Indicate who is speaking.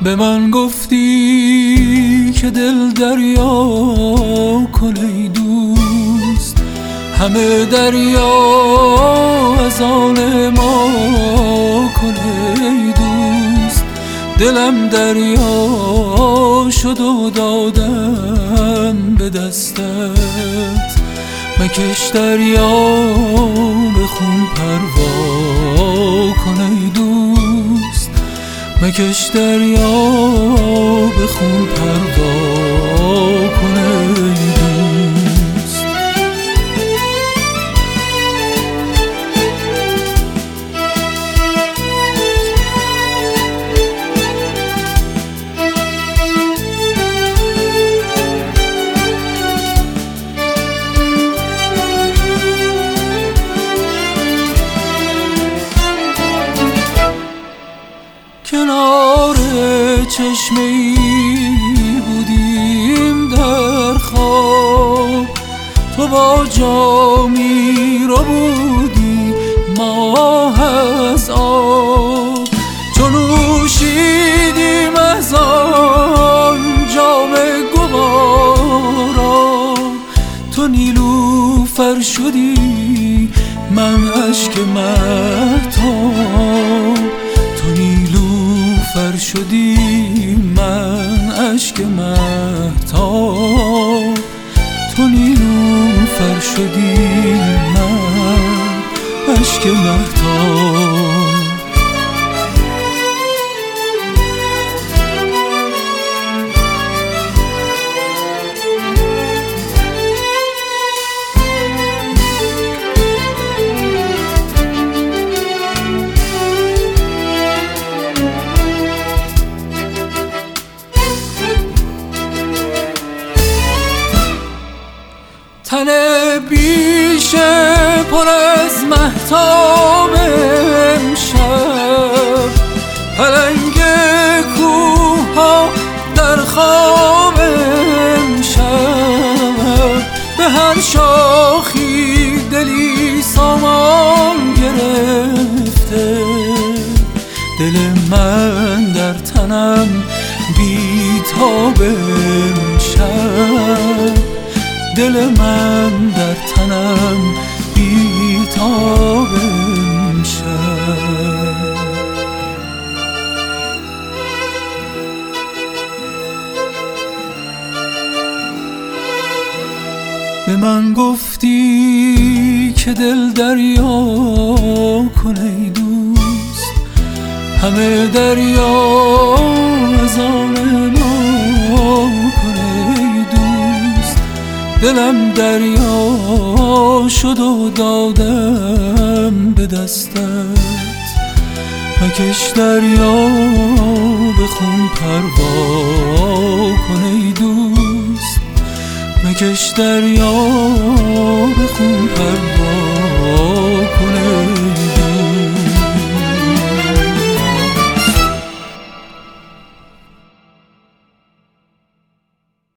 Speaker 1: به من گفتی که دل دریا کن ای دوست، همه دریا از آن ما کن ای دوست. دلم دریا شد و دادم به دستت، مکش دریا به خون پروا کن ای دوست، مکش دریا به خون پروا کن ای دوست. کنار چشمه ای بودیم در خواب، تو با جامی رو بودی ماه از آب. چون نوشیدیم از آن جام گوارا، تو نیلوفر شدی من اشک مهتاب. تو نیلوفر شدی من اشک مهتاب، تو نیلوفر شدی من اشک مهتاب. تن بیشه پر از مهتاب امشب، پلنگ کوه ها در خواب امشب. به هر شاخی دلی سامان گرفته، دل من در تنم بیتاب امشب، دل من در تنم بیتاب امشب. به من گفتی که دل دریا کن ای دوست، همه دریا از آن ما کن ای دوست. دلم دریا شد و دادم به دستت، مکش دریا به خون پروا کن ای دوست، مکش دریا به خون پروا